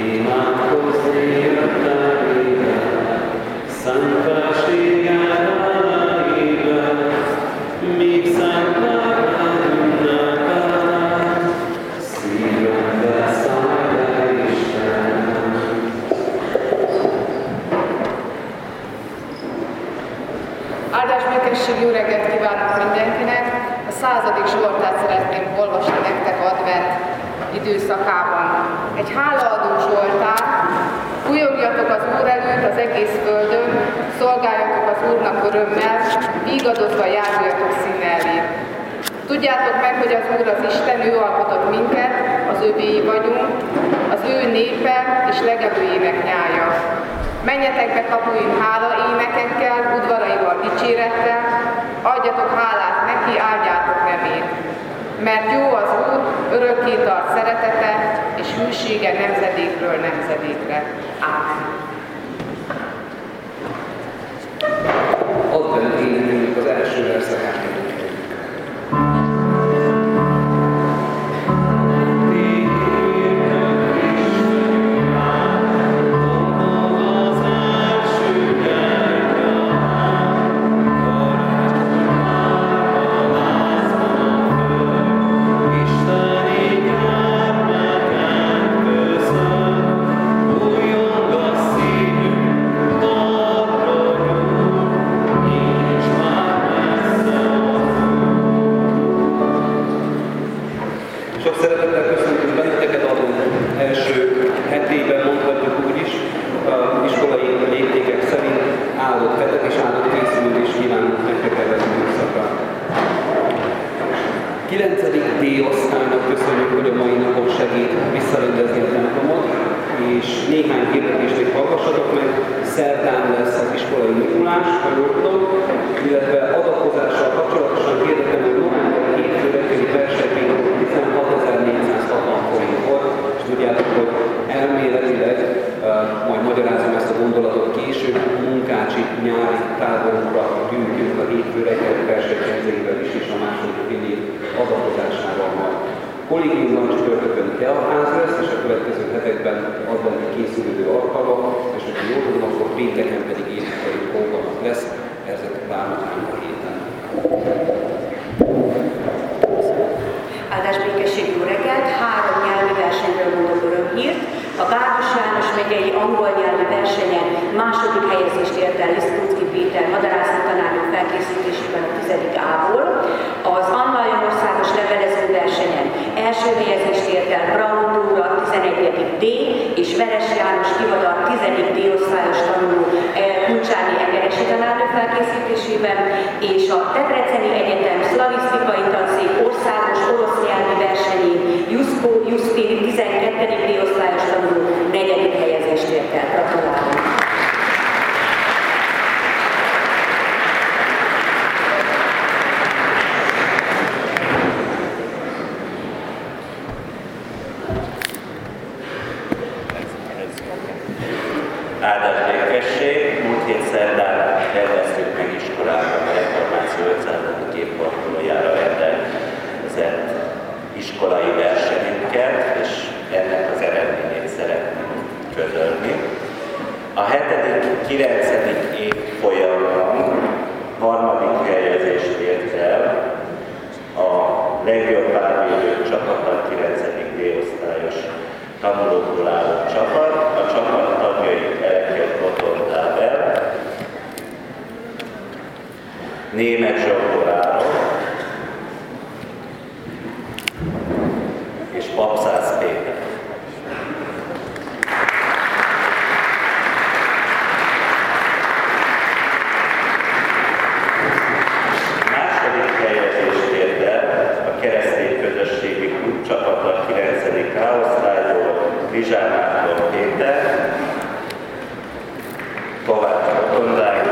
Áldásbékesség, jó reggelt kívánok mindenkinek! A 100. Zsoltárt szeretném olvasni nektek advent időszakában. Egy hálaadó zsoltár, újongjatok az Úr előtt az egész földön, szolgáljatok az Úrnak örömmel, vígadozva járuljatok színe elé. Tudjátok meg, hogy az Úr az Isten, ő alkotott minket, az övéi vagyunk, az ő népe és legelőjének nyája. Menjetek be kapuin hála énekekkel, udvaraival dicsérettel, adjatok hálát neki, áldjátok nevét. Mert jó az Úr, örökké tart szeretete, és hűsége nemzedékről nemzedékre. Ámen. Advent énekeljük az első verszakát. D-osztálynak köszönjük, hogy a mai napon segít visszarendezni a templomot, és néhány hirdetést még hallgassatok meg. Szerdán lesz az iskolai Mikulás, ha jól tudom, illetve adakozással kapcsolatosan hirdetem, hogy november 7 reggeli versenyként 16.460 forint volt, és tudjátok, hogy elméletileg, majd magyarázom ezt a gondolatot később, munkácsi nyári táborunkra gyűjtjük a hétfő reggeli versenyzőivel is, és a második fél év adakozásával majd. Kollégiumban csütörtökön teaház lesz, és a következő hetekben adventi készülődő alkalmak, és hogyha jól tudom, akkor pénteken pedig énekelő alkalmak lesz, ezek várnak ránk a héten. Áldásbékesség, jó reggelt! 3 nyelvi versenyről mondok örömhírt. A Bárdos János megyei angol nyelvi versenyen második helyezést ért el Lisztóczky Péter madarászati tanárnok felkészítésében a 10. A-ból. Az Anvaljon országos levelező versenyen első helyezést ért el Braun Dóra 11. D és Veres János Ivadar 10. D-osztályos tanuló Kulcsáni Egeresi tanárnok felkészítésében, és a Debreceni Egyetem szlavisztikai tanszék országos orosz nyelvi versenyén Juszko Jusztin 12. D-osztályos tanuló 4. helyezést ért el. Gratulálok! Áldásbékesség, múlt hét szerdán rendeztük meg iskolában a Reformáció 500. évfordulójára rendezett iskolai versenyünket, és ennek az eredményét szeretném közölni. A 7.-9. évfolyamban 3. helyezést ért el a legjobb párvédő csapat, a 9. D-osztályos tanulókból álló csapat. A csapat tagjai Eleket Boton Dábel, Németh Zsombor Áron és Papszász Péter. Második helyezést ért el a keresztény közösségi klub csapata 9. A-osztályból Rizsán Árton Péter, Kovács Botondály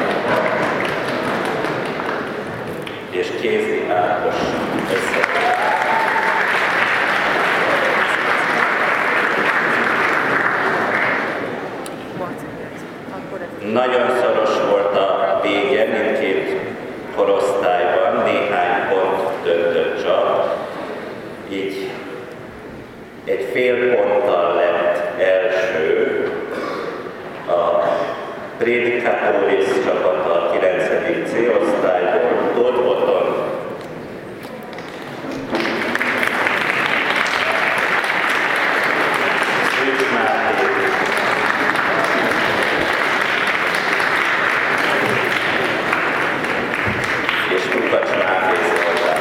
és Kézi Ákos összekötő. Nagyon szoros volt a vége mindkét korosztályban, néhány pont döntött csak, így egy fél ponttal lett első Eurész csapata a 9. C-osztályból, Tóth Botton, Szűcs Máté, és Lukacs Máté Zoltán.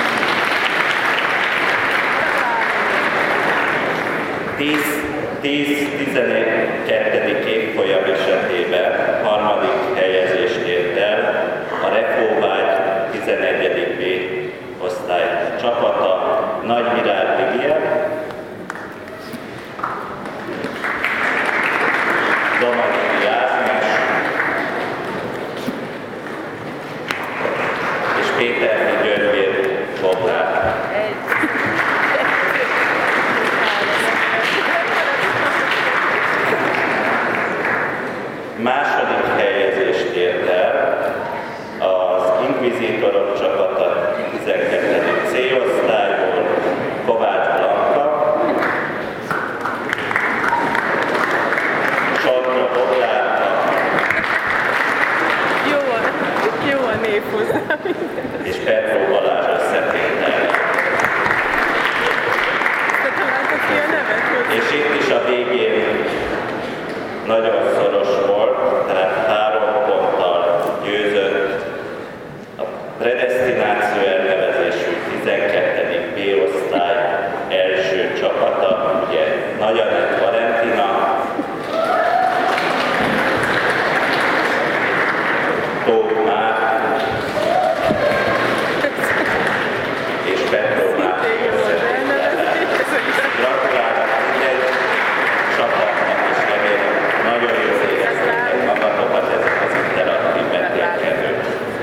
10-12. évfolyam esetében harmadik helyezést ért el a Refóvágy 11. B osztály csapata, Nagyvirág Lilian, Domanyai Ágnes és Péterfi Györgyvér Bobrák. Második helyezést ért el az Inkvizítorok csapata 12. C-osztályból, Kovács Blanka, Sodra Boglárka, Jó a név hozzá. és Petró Balázs összetétel. És itt is a végén nagyon szoros volt, tehát 3 ponttal győzött a predesztináció elnevezésű 12. B-osztály első csapata, ugye Nagy Anett Valentina, Tóth Márk és Petró Márk összetétele. Gratulálok mindegy csapatnak, és remélem nagyon jól éreztétek magatokat ezek az interaktív vetélkedők.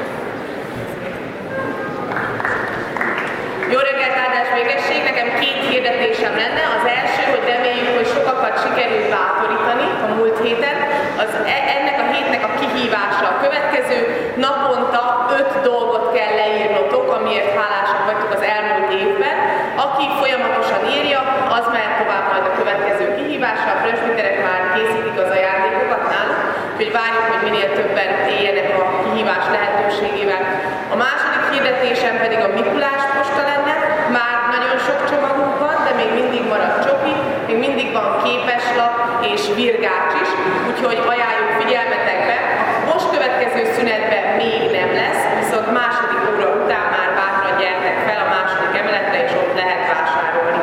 Jó reggelt, áldás végesség! Nekem 2 hirdetésem lenne. Az első, hogy reméljük, hogy sokakat sikerült bátorítani a múlt héten. Ennek a hétnek a kihívása a következő. Naponta 5 dolgot kell leírnotok, amiért hálásak vagytok az elmúlt évben. Aki folyamatosan írja, az mehet tovább majd a következő kihívásra. A presbiterek már készítik az ajándékokat náluk, úgyhogy várjuk, hogy minél többen éljenek a kihívás lehetőségével. A második hirdetésem pedig a Mikulás posta lenne. Már nagyon sok csomagunk van, de még mindig marad csoki, még mindig van képeslap és virgács is, úgyhogy ajánljuk figyelmetekbe. A most következő szünetben még nem lesz, viszont második óra után már bátran gyertek fel a második emeletre, és ott lehet vásárolni.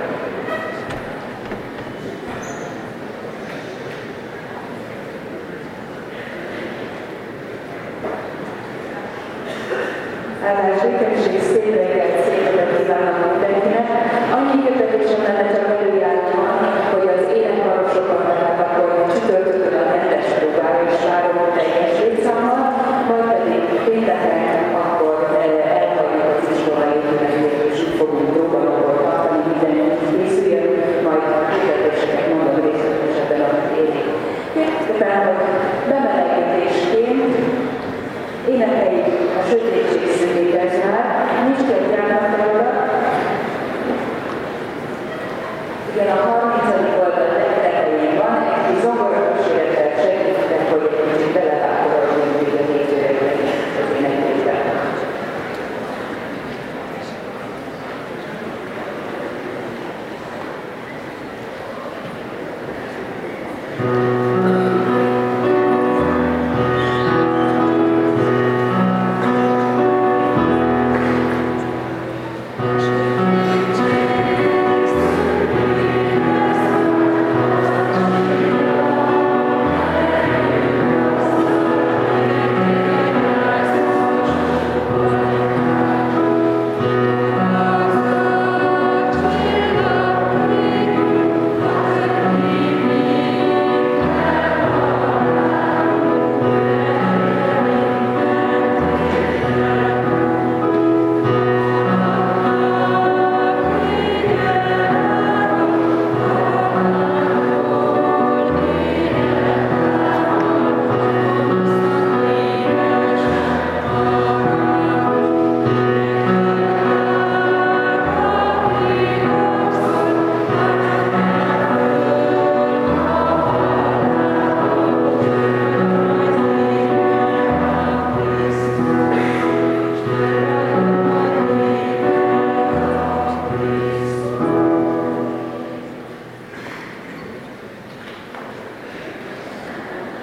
Áldás végesség, szép reggelt, szép reggelt kívánok mindenkinek. Annyi hirdetésem lenne csak előjáróban, hogy az énekkarosokon, tehát akkor csütörtökön a rendes próbára is várunk teljes létszámmal, majd pedig pénteken akkor elhagyjuk az iskola épületét, és úgy fogunk próbálni tartani, mindenki készüljön, majd hirdetéseket mondom részletesebben a évig. Éppen, hogy bemelegítésként énekeljük a sötétség szűnében már, nincs több gyámlatról. Ugyan a 30. oldal legtetején van, egy zongorakísérettel segítettek, hogy egy kicsit belevágolódjunk még a nézőreknek az éneklésben.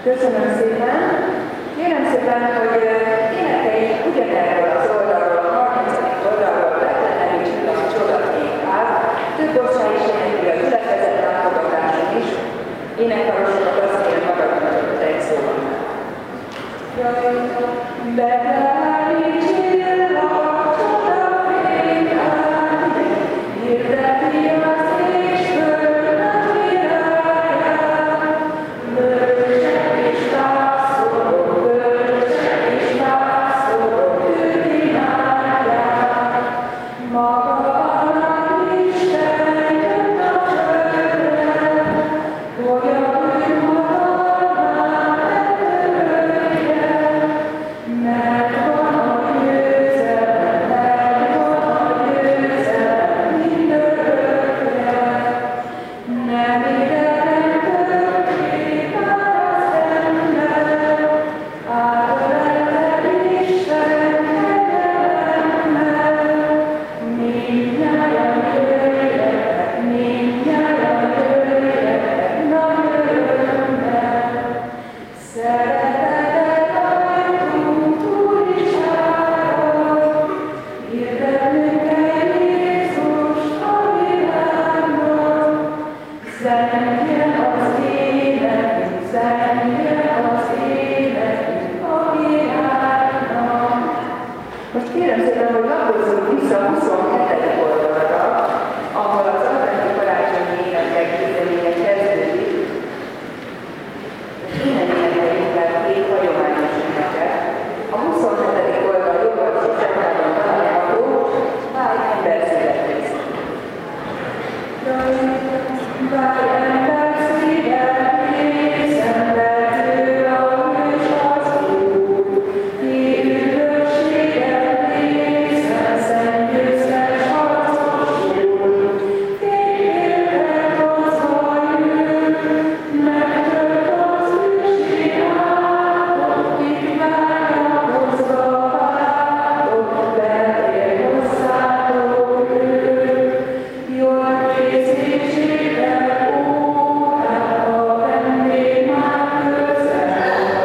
Köszönöm szépen. Kérem szépen, hogy énekeljük ugyanerről az oldalról, a 30. oldalról, Betlehem csillag csodaték át. Több ország is énekli a gyülekezet látogatáson is. Énekkarosokat azt kérem magadnak, hogy egy szóval. Betlehemi csillag csodaték át, hirdeti az égföld napvilágát. Bölcsek és vászorok, üdvimádják. Maga annak Isten jön a földre, hogy a bűnhatalmát eltörölje. Mert van a győzelem mindörökre. Nem idegen törték már az ember, átölelve Isten kegyelemmel. Mindnyájan jöjjetek, nagy örömmel. Szeretetet adjunk, Úr is árad, hirdetnünk kell Jézust a világnak. Zengjen az életünk, zengjen az életünk a világnak. Most kérem szépen, hogy lapozzunk vissza a 27. oldalra, ahol az adventi karácsonyi énekek gyűjteménye kezdődik. Innen énekeljük el két hagyományos éneket. A 27. oldal jobb alsó sarkában található Bár ember születészt. Bár ember születészt, szenvedő a hős az Úr, ki üdvösséget részen, szentgyőztes harcosul. Félképpen hozva jön, megtört az ősi átok, itt vágyakozva vártok, betér hozzátok ő. Jól részésében órába venném már közel,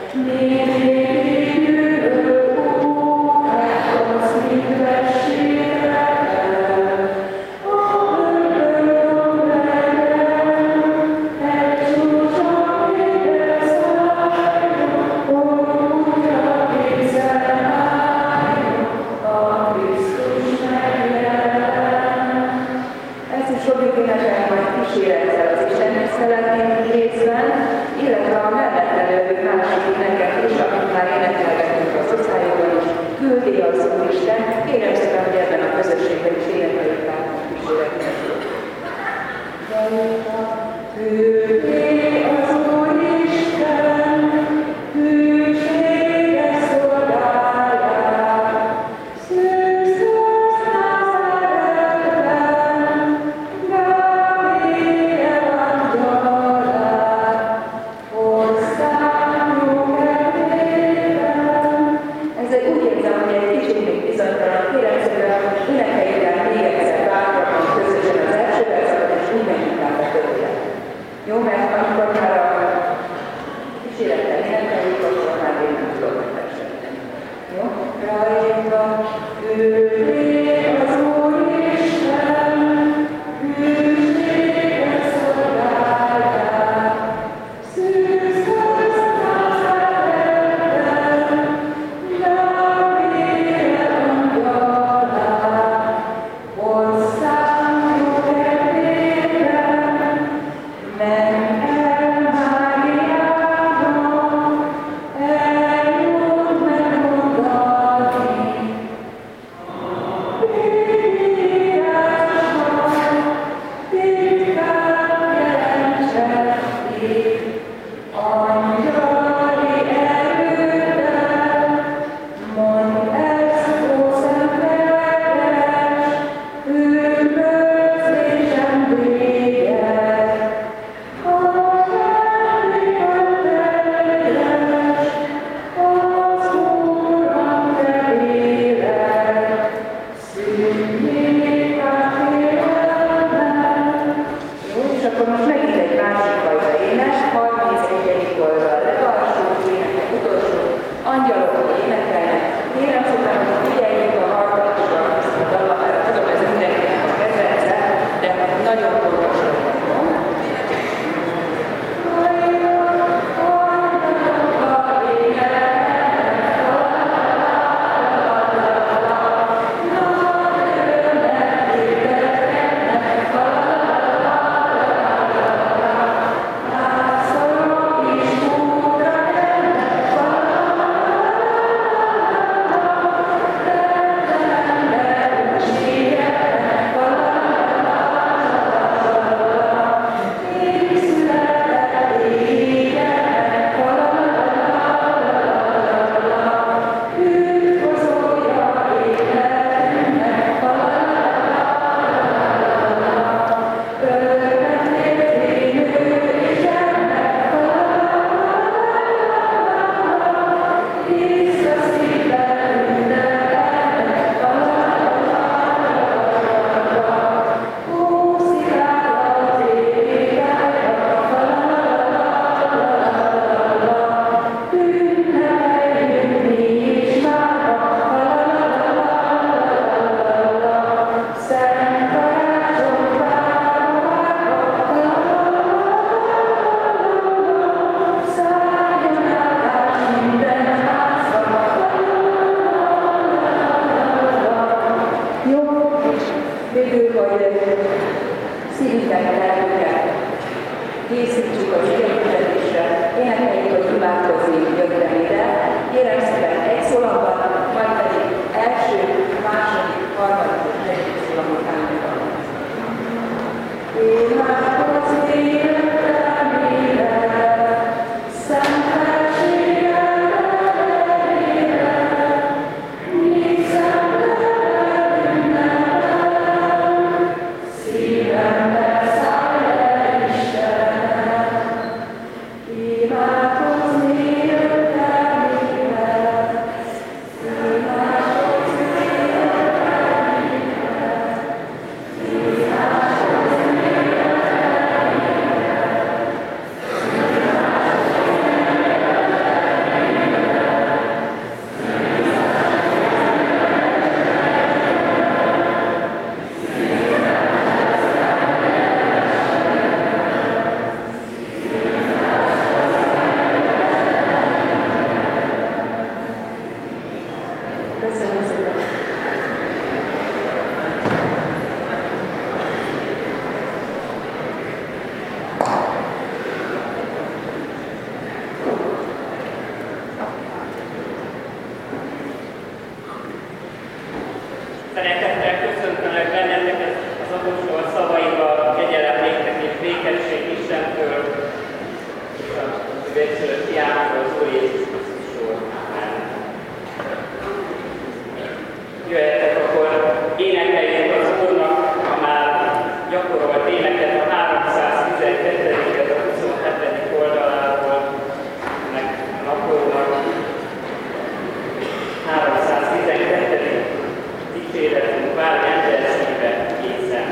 négy jövő órához mind vessétek el. A ördögön legyen, egy csúcsa édes szálljon, újra készen álljon, a Krisztus megjelen. Ezt is fogjuk énekelni majd kísérettel az Isten tiszteletén részben, illetve a mellette levő másik éneket is, amit már énekelgetünk az osztályokban is, küldi az Úristen. Kérem szépen, hogy ebben a közösségben is énekeljük át a kíséretet. Küldi az Úristen, hűséges szolgáját, szűzős Názáretben, Gábriel angyalát, hozzánk nyugodében. Ezzel úgy érzem, hogy egy kicsit még bizonytalan. Kérem szépen, énekeljük el még egyszer bátran közösen az első verszakot, és úgy menjünk át a többiek. készítsük az igénykövetésre, énekeljük, hogy imádkozni jöttem ide. Kérem szépen egy szólamban, majd pedig első, második, harmadik és negyedik szólamot állítanak. Imádkozni jöttem ide, szent Szeretettel köszöntelek benneteket az apostol szavaival, kegyelem néktek és békesség Istentől, és a üdvözlő fiától, az Úr Jézus Krisztusról. Amen. Jöjjetek, akkor énekeljünk az Úrnak a már gyakorolt éneket a 312. a 27. oldaláról, ennek a naplónak. 312. Dicséretünk vár ember szíve készen.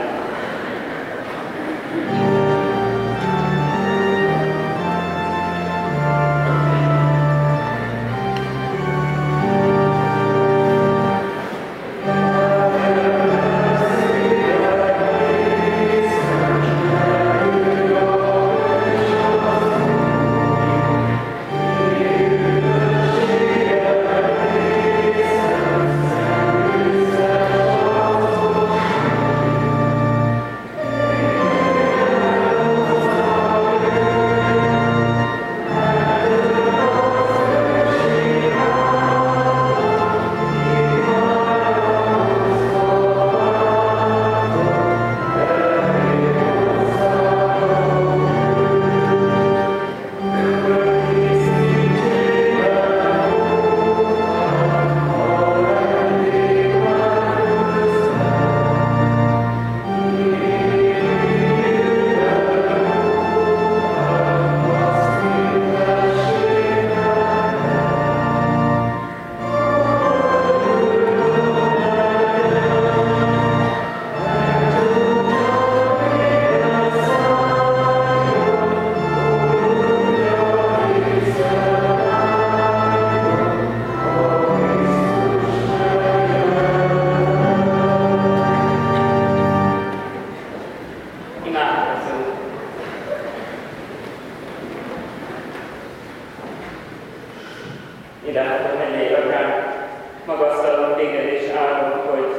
Irántam elé, Atyám, magasztalom téged és áldom, hogy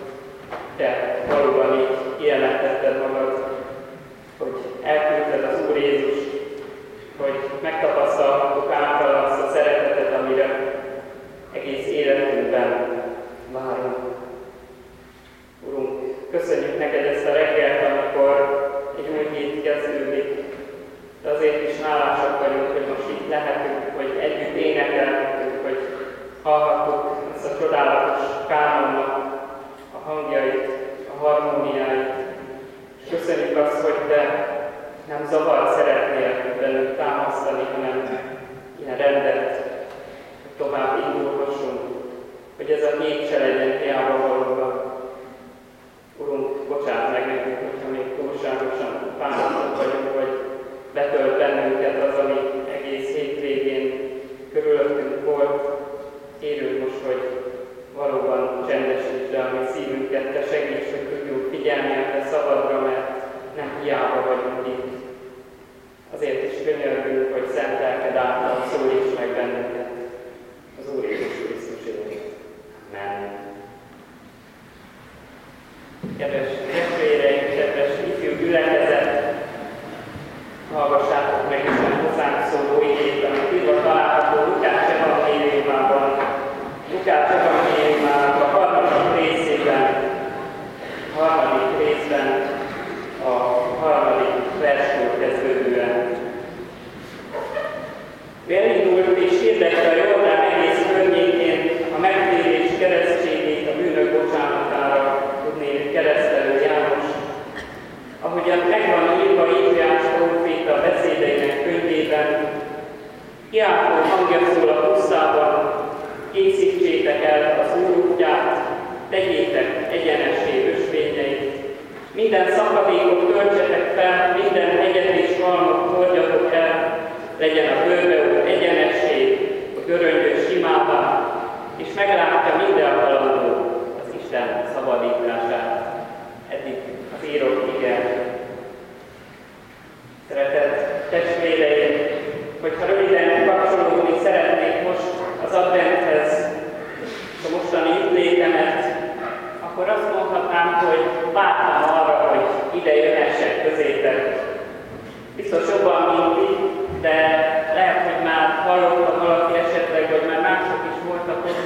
te valóban így kijelentetted magad, hogy elküldted az Úr Jézus, hogy megtapasztalhattuk által azt a szeretetet, amire egész életünkben várunk. Urunk, köszönjük neked ezt a reggelt, amikor egy új hét kezdődik, de azért is hálásak vagyunk, hogy most itt lehetünk, hogy együtt énekelhetünk, hogy hallhattuk ezt a csodálatos kánonnak a hangjait, a harmóniáit. És köszönjük azt, hogy te nem zavart szeretnél bennünk támasztani, hanem ilyen rendet, hogy tovább indulhassunk, hogy ez a hét se legyen hiába valóban. Urunk, bocsánat meg nekünk, hogyha még túlságosan fáradtak vagyunk, vagy betölt bennünket az, ami egész hétvégén körülöttünk volt. Kérünk most, hogy valóban csendesítsd el a mi szívünket, te segíts, hogy tudjunk figyelni a te szabadra, mert nem hiába vagyunk itt. Azért is könyörgünk, hogy szent lelked által szólíts meg bennünket. Az Úr Jézus Krisztusért. Amen. Kedves testvéreim, kedves ifjú gyülekezet, ha hallgassátok meg Isten hozzánk szóló igét, amit írva található Lukács evangéliumában, a harmadik részben, a harmadik verstől kezdődően. Ő elindult és hirdette a Jordán egész környékén a megtérés keresztségét a bűnök bocsánatára, tudnék keresztelő János. Ahogyan megvan írva Ézsaiás próféta beszédeinek könyvében, kiáltó hangja szól a pusztában, készítsétek el az Úr útját, tegyétek egyenessé ösvényeit. Minden szakadékot töltsetek fel, minden hegyet és halmot hordjatok el, legyen a bőrbeút egyenessé, a göröngyös simává, és meglátja minden halandó az Isten szabadítását. Eddig az írott ige. Szeretett testvéreim, hogyha röviden kapcsolódni szeretnék most az adventhez, a mostani üdvlétemet, akkor azt mondhatnám, hogy vártam arra, hogy ide jöhessek közétek. Biztos jobban, mint itt, de lehet, hogy már hallottam valaki esetleg, vagy már mások is voltak ott.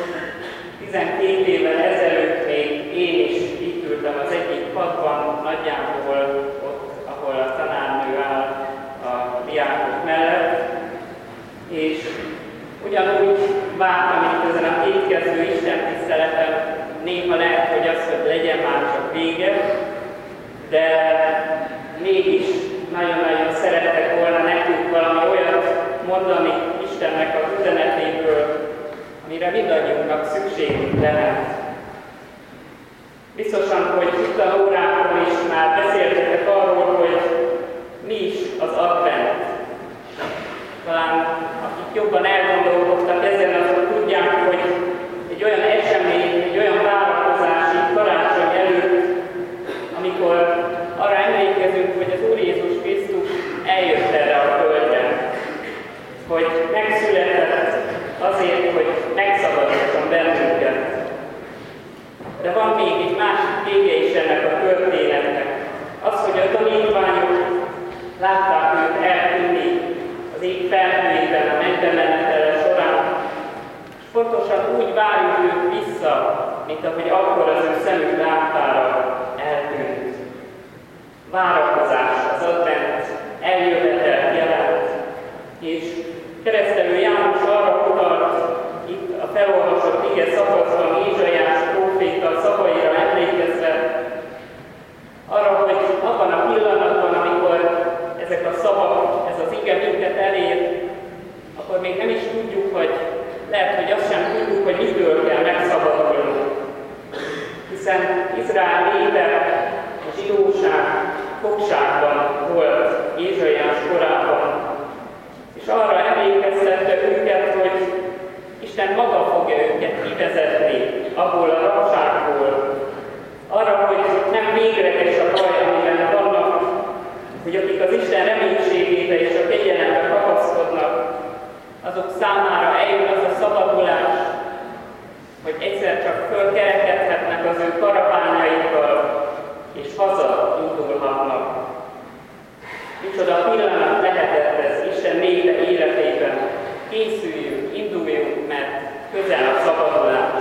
12 évvel ezelőtt még én is itt ültem az egyik padban, nagyjából ott, ahol a tanárnő áll a diákok mellett, és ugyanúgy vártam itt ezen a kétkező Isten tiszteleten, néha lehet, hogy az, hogy legyen már csak vége, de mégis nagyon-nagyon szerettek volna nekünk valami olyat mondani Istennek az üzenetéből, amire mindannyiunknak szükségünk lehet. Biztosan, hogy itt a órákon is már beszéltetek arról, hogy mi is az advent. Talán akik jobban elgondolkodtak ezen, azok tudják, hogy egy olyan esemény, egy olyan várakozási karácsony előtt, amikor arra emlékezünk, hogy az Úr Jézus Krisztus eljött erre a földre, hogy megszületett azért, hogy megszabadítson bennünket. De van még egy másik vége is ennek a történetnek. Az, hogy a tanítványok látták őt eltűnni az ég felhőjében a mennybemenetele során, és pontosan úgy várjuk őt vissza, mint ahogy akkor az ő szemük láttára eltűnt. Várakozás, az advent eljövetelt jelent, és keresztelő János arra utalt, itt a felolvasott ige szakaszban Ézsaiás próféta szavaira emlékezve, arra, hogy abban a pillanatban, amikor ezek a szavak, ez az ige minket elér, akkor még nem is tudjuk, hogy lehet, hogy azt sem tudjuk, hogy mitől kell megszabadulnunk. Hiszen Izrael népe, a zsidóság fogságban volt Ézsaiás korában, és arra emlékeztette őket, hogy Isten maga fogja őket kivezetni abból a rabságból, arra, hogy nem végleges a baj, amiben vannak, hogy akik az Isten reménységébe és a kegyelembe kapaszkodnak, azok számára eljön az a szabadulás, hogy egyszer csak fölkerekedhetnek az ő karaványaikkal, és haza indulhatnak. Micsoda pillanat lehetett ez Isten népe életében. Készüljünk, induljunk, mert közel a szabadulás.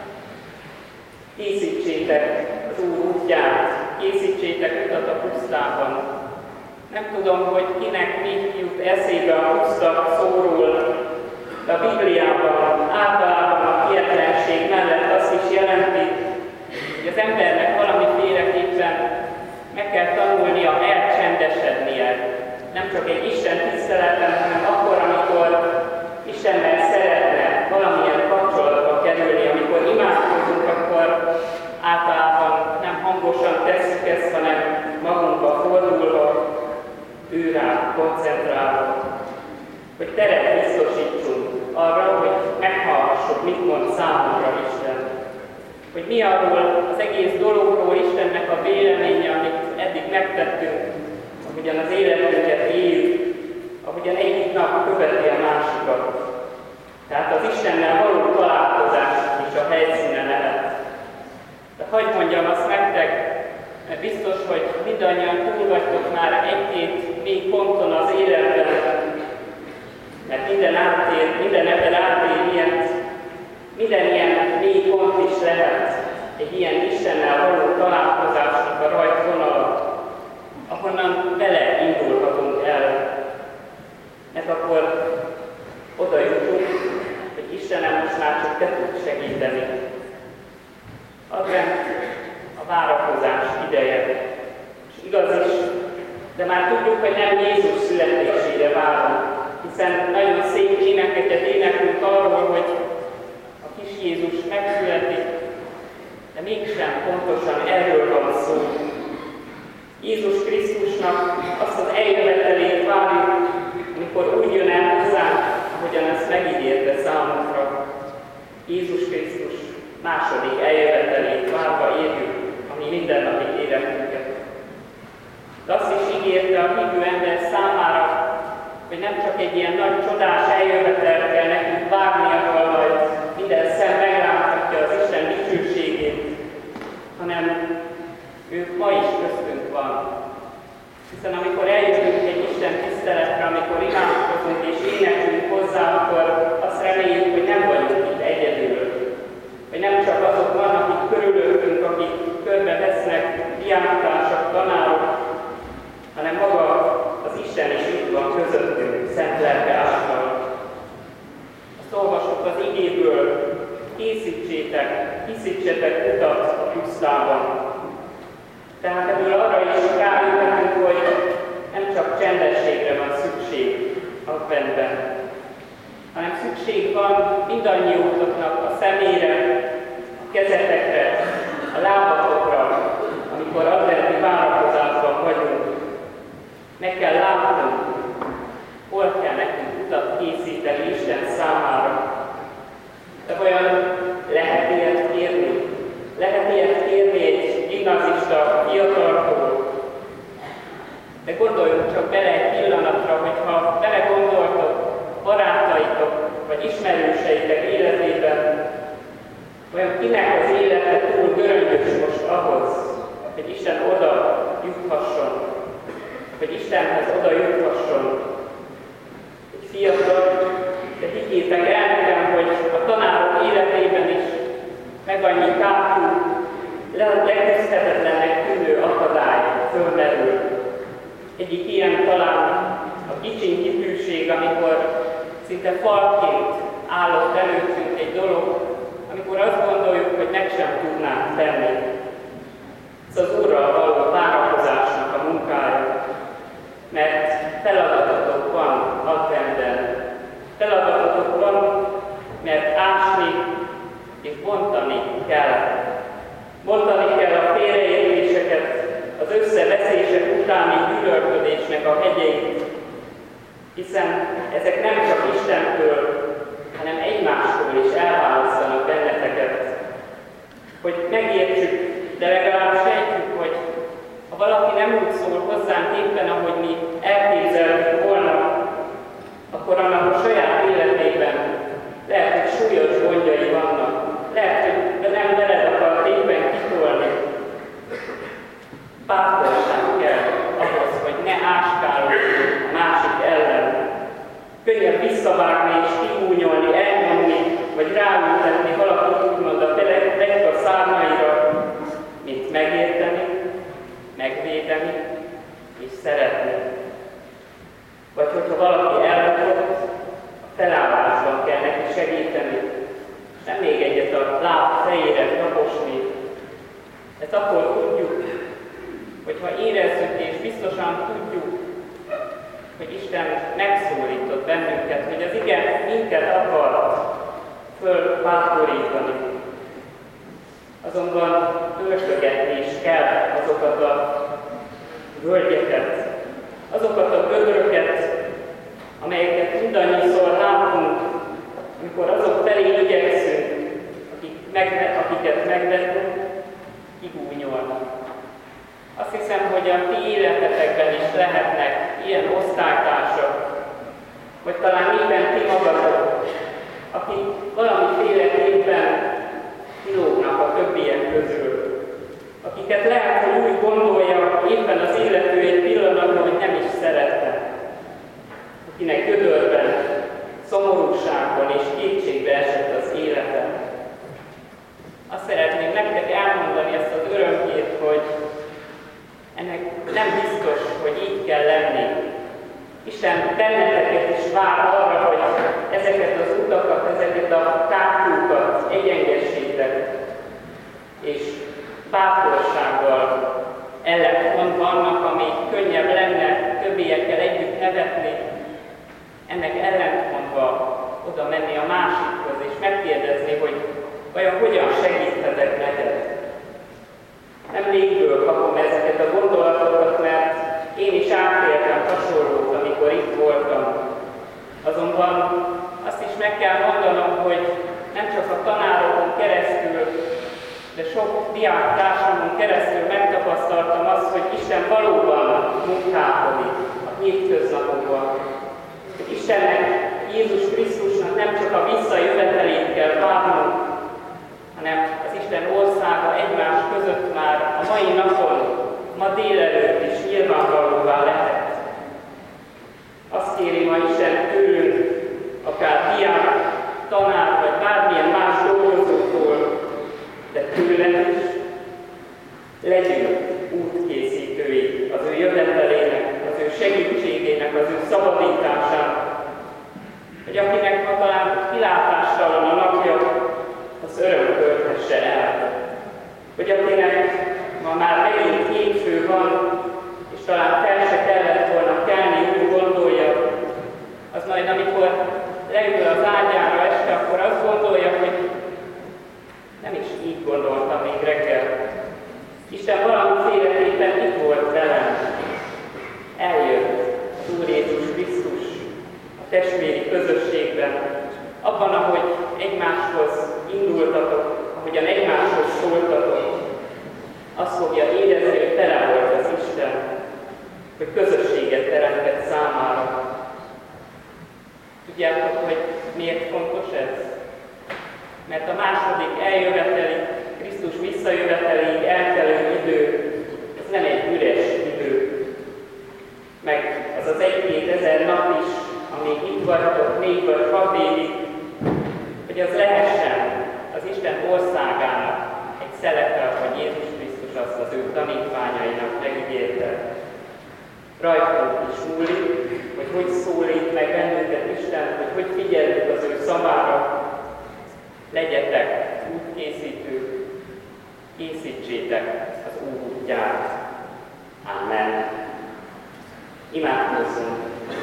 Készítsétek az Úr útját, készítsétek utat a pusztában. Nem tudom, hogy kinek mi jut eszébe a puszta szóról, de a Bibliában általában a hietlenség mellett azt is jelenti, hogy az embernek valamiféleképpen meg kell tanulnia elcsendesednie. Nem csak egy Isten tiszteleten, hanem akkor, amikor Istennel szeretne valamilyen kapcsolatba kerülni, amikor imádkozunk, akkor általában nem hangosan tesszük ezt, hanem magunkba fordulva, őrá koncentrálva, hogy teret biztosítsunk arra, hogy meghallgassuk, mit mond számunkra Isten. Hogy mi arról az egész dologról Istennek a véleménye, amit eddig megtettünk, ahogyan az életünket éljük, ahogyan egyik nap követi a másikat. Tehát az Istennel való találkozás is a helyszíne lehet. De hadd mondjam azt nektek, Mert biztos, hogy mindannyian túl vagytok már egy-két mély ponton az életben, mert minden ember átér ilyet, minden ilyen mély pont is lehet egy ilyen Istennel való találkozásnak a rajtvonala, ahonnan bele indulhatunk el. Mert akkor oda jutunk, hogy Istenem most már csak Te tudsz segíteni. Advent a várakozás ideje. És igaz is, de már tudjuk, hogy nem Jézus születésére várunk, hiszen nagyon szép énekeket éneklünk arról, hogy a kis Jézus megszületik, de mégsem pontosan erről van szó. Jézus Krisztusnak azt az eljövetelét várjuk, amikor úgy jön el hozzánk, ahogyan ezt megígérte számunkra. Jézus Krisztus második eljövetelét várva érjük a mi mindennapi életünket. De azt is ígérte a hívő ember számára, hogy nem csak egy ilyen nagy csodás eljövetelt kell nekünk várni, ahol majd minden szem megláthatja az Isten dicsőségét, hanem ő ma is köztünk van. Hiszen amikor eljövünk egy Isten tiszteletre, amikor imádkozunk és éneklünk hozzá, akkor azt reméljük, hogy nem vagyunk itt egyedül. Hogy nem csak azok vannak itt körülöttünk, akik körbevesznek, diáktársak, tanárok, hanem maga az Isten is itt van közöttünk, szent lelke által. Azt olvasok az igéből, készítsetek utat a pusztában. Tehát ebből arra is rájöhetünk, hogy nem csak csendességre van szükség Adventben, hanem szükség van mindannyiótoknak a szemére, a kezetekre, a lábatokra, amikor adventi várakozásban vagyunk. Meg kell látnunk, hol kell nekünk utat készíteni Isten számára. De vajon lehet ilyet kérni? Lehet ilyet kérni egy gimnazista fiataltól? De gondoljunk csak bele egy pillanatra, hogyha belegondoltok barátaitok vagy ismerőseitek életében, vajon kinek az élete túl göröngyös most ahhoz, hogy Isten oda juthasson, hogy Istenhez oda juthasson. Egy fiatal, de higgyétek el nekem, hogy a tanárok életében is meg annyi kápú, leküzdhetetlennek tűnő akadály fölmerül. Egyik ilyen talán a kicsiny hitűség, amikor szinte falként állott előttünk egy dolog, amikor azt gondoljuk, hogy meg sem tudnánk tenni. Ez az Úrral való várakozásnak a munkája, mert feladatotok van Adventben. Feladatotok van, mert ásni és bontani kell. Bontani kell a félreértéseket, az összeveszések utáni gyűlölködésnek a hegyeit, hiszen ezek nem csak Istentől, hanem egymástól is elválasztanak benneteket. Hogy megértsük, de legalább sejtjük, hogy ha valaki nem úgy szól hozzánk éppen, ahogy mi elképzeltük volna, akkor annak a saját életében lehet, hogy súlyos gondjai vannak. Lehet, hogy nem veled akar éppen kitolni. Bátorság kell ahhoz, hogy ne áskálunk a másik ellen. Könnyebb visszavágni és kigúnyolni, elnyomni, vagy ráültetni valakit úgymond a plegyka szárnyaira, mint megérteni, megvédeni és szeretni. Vagy hogyha valaki elbukott, a felállásban kell neki segíteni, nem még egyet a láb fejére taposni. Ezt akkor tudjuk, hogyha érezzük és biztosan tudjuk, hogy Isten megszólított bennünket, hogy az ige minket akar fölbátorítani. Azonban töltögetni is kell azokat a völgyeket, azokat a gödröket, amelyeket mindannyiszor látunk, amikor azok felé igyekszünk, akiket megvetünk, kigúnyolni. Azt hiszem, hogy a ti életetekben is lehetnek ilyen osztálytársak, vagy talán éppen ti magatok, akik valamiféleképpen kilógnak a többiek közül, akik akiket lehet, hogy úgy gondolja éppen az illető egy pillanatban, hogy nem is szerette, akinek gödörben, szomorúságban és kétségbe esett az élete. Azt szeretném nektek elmondani ezt az örömhírt, hogy ennek nem biztos, hogy így kell lenni. Isten benneteket is vár arra, hogy ezeket az utakat, ezeket a tárgyúkat egyengessétek, és bátorsággal ellentmondva annak, ami könnyebb lenne többiekkel együtt nevetni, ennek ellentmondva oda menni a másikhoz, és megkérdezni, hogy vajon hogyan segíthetek neked. Nem légből kapom ezeket a gondolatokat, mert én is átéltem hasonlót, amikor itt voltam. Azonban azt is meg kell mondanom, hogy nem csak a tanárokon keresztül, de sok diáktársamon keresztül megtapasztaltam azt, hogy Isten valóban munkálkodik a hétköznapokban. Hogy Istennek, Jézus Krisztusnak nem csak a visszajövetelét kell várnunk, hanem az Isten országa egymás között már a mai napon, ma délelőtt is nyilvánvalóvá lehet. Azt kéri ma Isten tőlünk, akár diák, tanár vagy bármilyen más dolgozótól, de tőlem is, legyünk útkészítői az ő jövetelének, az ő segítségének, az ő szabadításának, hogy akinek ma talán kilátástalan a napja, az öröm tölthesse el. Hogy akinek ma már megint hétfő van, és talán fel se kellett volna kelni, úgy gondolja, az majd amikor leül az ágyára este, akkor azt gondolja, hogy nem is így gondoltam még reggel. Isten valamiféleképpen itt volt velem. Eljött az Úr Jézus Krisztus a testvéri közösségben, abban, ahogy egymáshoz indultatok, ahogyan egymáshoz szóltatok. Azt fogja érezni, hogy tele volt az Isten, hogy közösséget teremtett számára. Tudjátok, hogy miért fontos ez? Mert a második eljöveteli, Krisztus visszajöveteléig eltelő idő, ez nem egy üres idő. Meg az az 1-2 nap is, amíg itt vagytok 4 vagy 6 évig, hogy az lehessen az Isten országának egy szelete, hogy Jézus Krisztus azt az ő tanítványainak megígérte. Rajtunk is múlik, hogy szólít meg bennünket Isten, hogy figyeljük az ő szavára. Legyetek útkészítők, készítsétek az Úr útját. Amen. Imádkozzunk.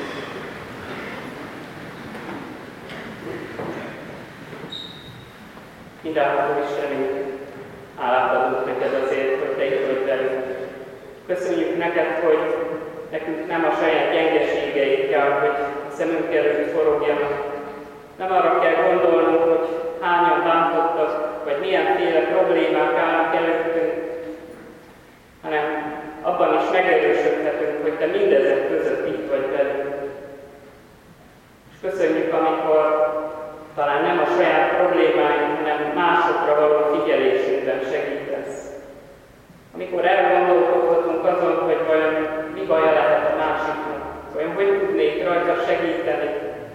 Mindenható Istenünk, hálát adunk neked azért, hogy te itt vagy velünk. Köszönjük neked, hogy nekünk nem a saját gyengeségeink kell, hogy a szemünk előtt forogjanak. Nem arra kell gondolnunk, hogy hányan bántottak, vagy milyenféle problémák állnak előttünk, hanem abban is megerősödhetünk, hogy te mindezek között itt vagy velünk. És köszönjük, amikor talán nem a saját problémáink, hanem másokra való figyelésünkben segítesz. Amikor elgondolkodhatunk azon, hogy vajon mi baja lehet a másiknak, vajon hogy tudnék rajta segíteni,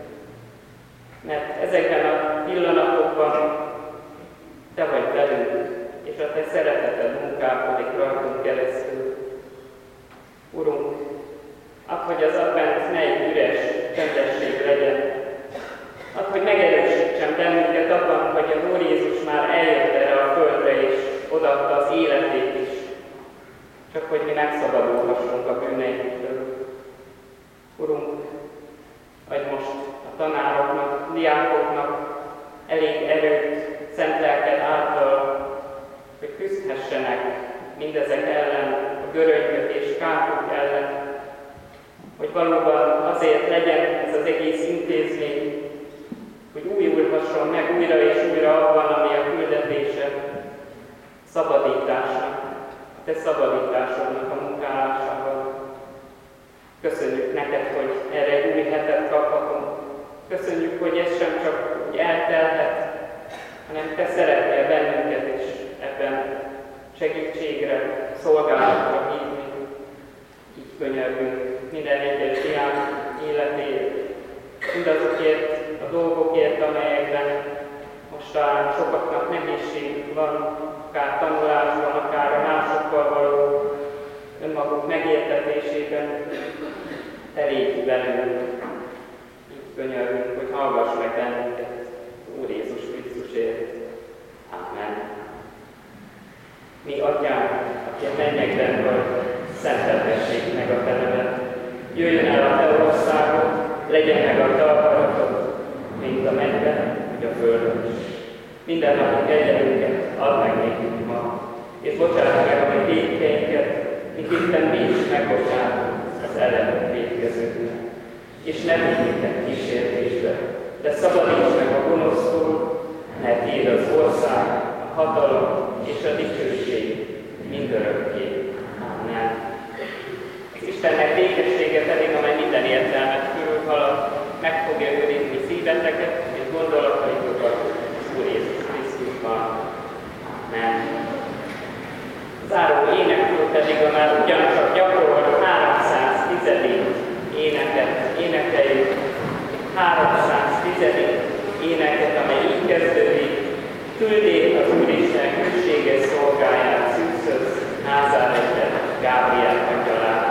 mert ezekben a pillanatokban te vagy velünk, és a te szereteted munkálkodik rajtunk keresztül. Urunk, add, hogy az advent ne egy üres csendesség legyen. Add, hogy megerősítsen bennünket abban, hogy az Úr Jézus már eljött erre a földre, és odaadta az életét is, csak hogy mi megszabadulhassunk a bűneinktől. Urunk, adj most a tanároknak, diákoknak elég erőt, szent lelked által, hogy küzdhessenek mindezek ellen, a göröngyök és kátok ellen, hogy valóban azért legyen ez az egész intézmény, hogy újulhasson meg újra és újra abban, ami a küldetése, szabadításnak, a te szabadításodnak a munkálásával. Köszönjük neked, hogy erre egy új hetet kaphatunk. Köszönjük, hogy ez sem csak úgy eltelhet, hanem te szeretnél bennünket is ebben segítségre, szolgálatra hívni. Így könyörgünk minden egyes diák életéért, mindazokért a dolgokért, amelyekben most talán sokaknak nehézség van, akár tanulásban, akár a másokkal való önmaguk megértetésében. Te légy velünk. Így könyörgünk, hogy hallgass meg bennünket, Úr Jézus Krisztusért. Amen. Mi Atyánk, aki a mennyekben vagy, szenteltessék meg a te neved. Jöjjön el a te országod, legyen meg a te akaratod, mint a mennyben, úgy a földön is. Minden napi kegyelünket add meg nékünk ma, és bocsáss meg a mi vétkeinket, miképpen mi is megbocsátunk az ellenünk vétkezőknek. És ne vigy minket kísértésbe, de szabadíts meg a gonosztól, mert tiéd az ország, a hatalom és a dicsőség mindörökké. Amen. Istennek békessége pedig, amely minden értelmet körülhalad, meg fogja őrizni szíveteket és gondolataitokat az Úr Jézus Krisztusban. Amen. Záró énekről pedig a már ugyancsak gyakorolt 310. éneket énekeljük. 310. éneket, amely így kezdődik. Küldjék az Úristen hűséges szolgáját szűzhöz, Názáretet, Gábriel angyalát.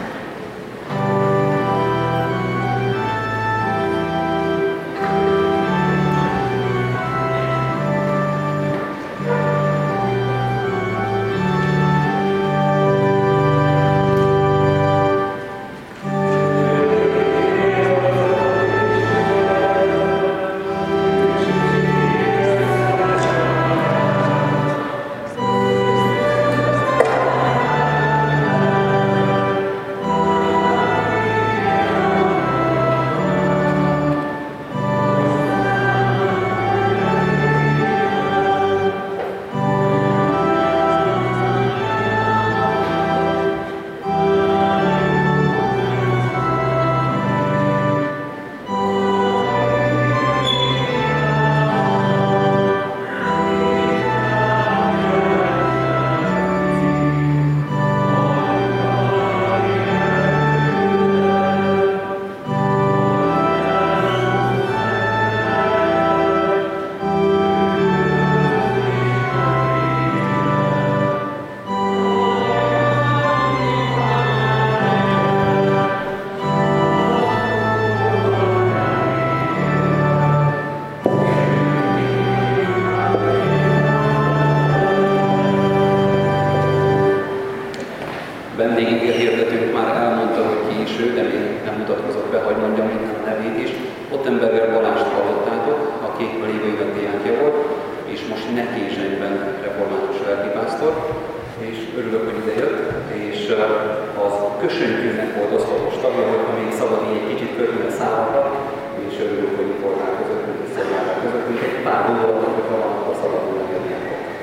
Vendégünket hirdetünk, már elmondta, hogy ki is ő, de még nem mutatkozott be, hogy mondjam minden a nevét is. Ottenberger Balást hallottátok, aki a lévő évet diákja volt, és most Nekézsegyben református lelkipásztor, és örülök, hogy ide jött, és az köszöntőnek volt oszlopos tagja, hogy ha még szabad így egy kicsit kötni a szálakat, és örülök, hogy itt voltál közöttünk, és szolgáltál közöttünk. Egy pár gondolatot, hogy van, akkor szabadul megérni.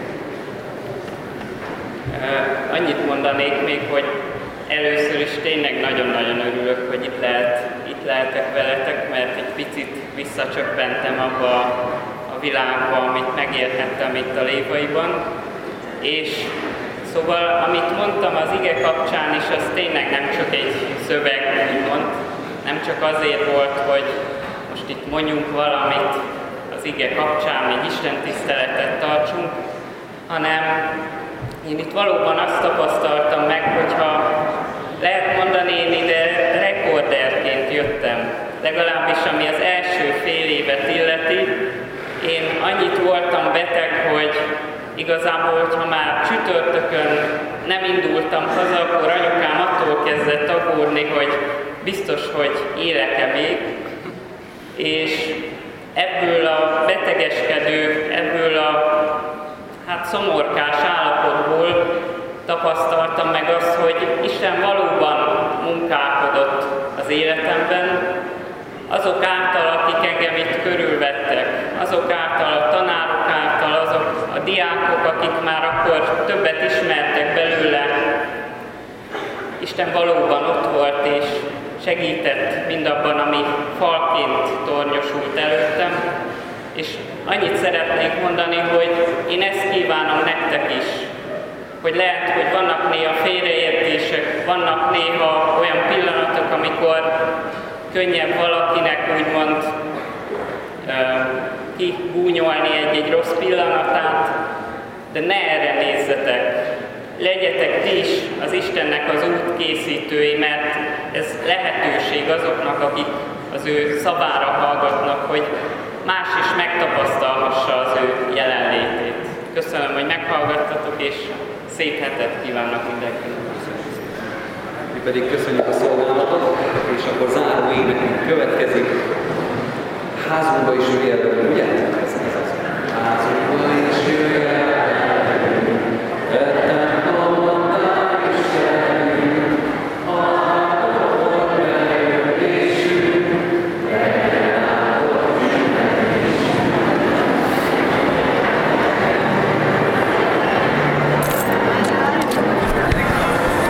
Annyit mondanék még, hogy először is tényleg nagyon-nagyon örülök, hogy itt lehetek veletek, mert egy picit visszacsöppentem abba a világba, amit megélhettem itt a Lévaiban. És szóval, amit mondtam az ige kapcsán is, az tényleg nem csak egy szöveg, úgymond, nem csak azért volt, hogy most itt mondjunk valamit az ige kapcsán, még Isten tiszteletet tartsunk, hanem én itt valóban azt tapasztaltam meg, hogyha lehet mondani, én ide rekorderként jöttem, legalábbis ami az első fél évet illeti. Én annyit voltam beteg, hogy igazából, hogyha már csütörtökön nem indultam haza, akkor anyukám attól kezdett aggódni, hogy biztos, hogy élek-e még. És ebből a betegeskedő, ebből a szomorkás állapotból tapasztaltam meg azt, hogy Isten valóban munkálkodott az életemben, azok által, akik engem itt körülvettek, azok által, a tanárok által, azok a diákok, akik már akkor többet ismertek belőle. Isten valóban ott volt és segített mindabban, ami falként tornyosult előttem. És annyit szeretnék mondani, hogy én ezt kívánom nektek is, hogy lehet, hogy vannak néha félreértések, vannak néha olyan pillanatok, amikor könnyebb valakinek úgymond kigúnyolni egy rossz pillanatát, de ne erre nézzetek. Legyetek ti is az Istennek az útkészítői, mert ez lehetőség azoknak, akik az ő szavára hallgatnak, hogy más is megtapasztalhassa az ő jelenlétét. Köszönöm, hogy meghallgattatok, és szép hetet kívánok mindenkinek. Mi pedig köszönjük a szolgálatot, és akkor záró énekünk következik. Házunkba is vérbe